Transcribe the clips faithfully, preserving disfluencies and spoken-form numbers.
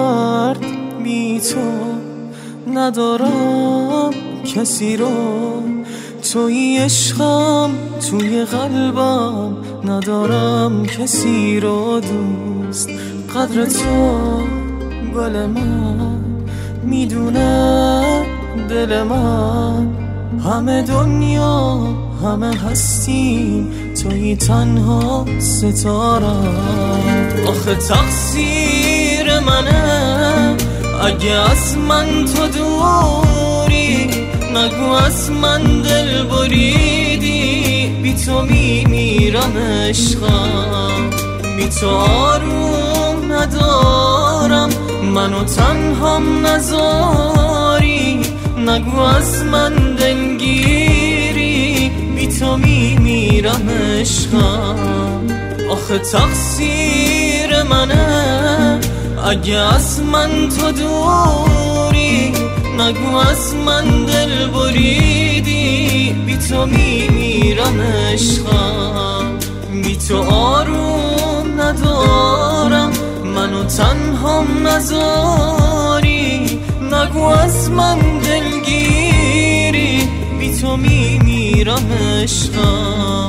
درد بی تو ندارم کسی رو، توی عشقم توی قلبم ندارم کسی رو دوست. قدر تو گل من میدونه دل من، همه دنیا همه هستیم توی تنها ستارم. آخه تقصیر منه اگه از من تو دوری، نگو از من دل بریدی. بی تو میمیرم عشقم، بی تو آروم ندارم، منو تنهام نذاری. نگو از من دلگیری، بی تو میمیرم عشقم. آخه تقصیر منه اگه از من تو دوری، نگو از من دل بریدی. بی تو میمیرم عشقم، بی تو آروم ندارم، منو تنهام نذاری. نگو از من دلگیری، بی تو میمیرم عشقم.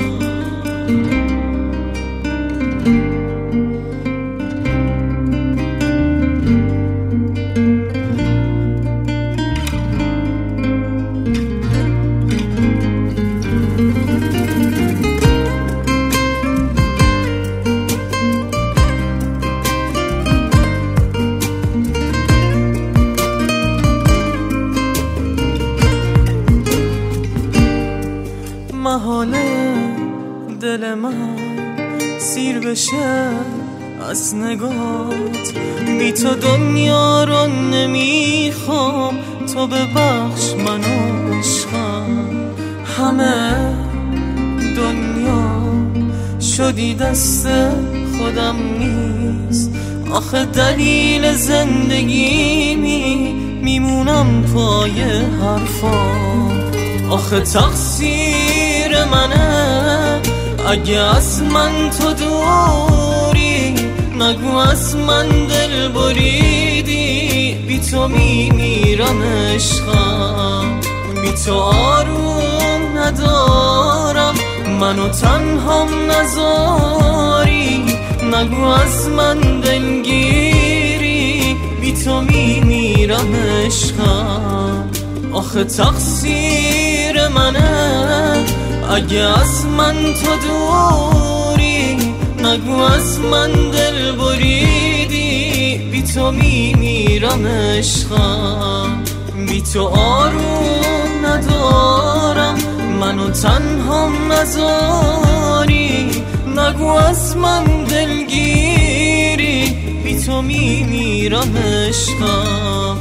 محاله دل من سیر بشه از نگات، بی تو دنیا رو نمیخوام، تو ببخش منو عشقم. همه دنیا شدی دست خودم نیست، آخه دلیل زندگی می میمونم پای حرفام. آخه تقصیر منه اگه از من تو دوری، نگو از من دل بریدی. بی تو میمیرم عشقم، بی تو آروم ندارم، منو تنهام نذاری. نگو از من دلگیری، بی تو میمیرم عشقم. آخه تقصیر منه اگه از من تو دوری، نگو از من دل بریدی. بی تو میمیرم عشقم، بی تو آروم ندارم، منو تنهام نذاری. نگو از من دلگیری، بی تو میمیرم عشقم.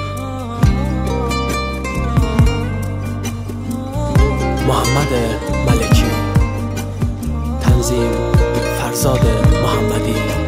محمد ملکی، تنظیم فرزاد محمدی.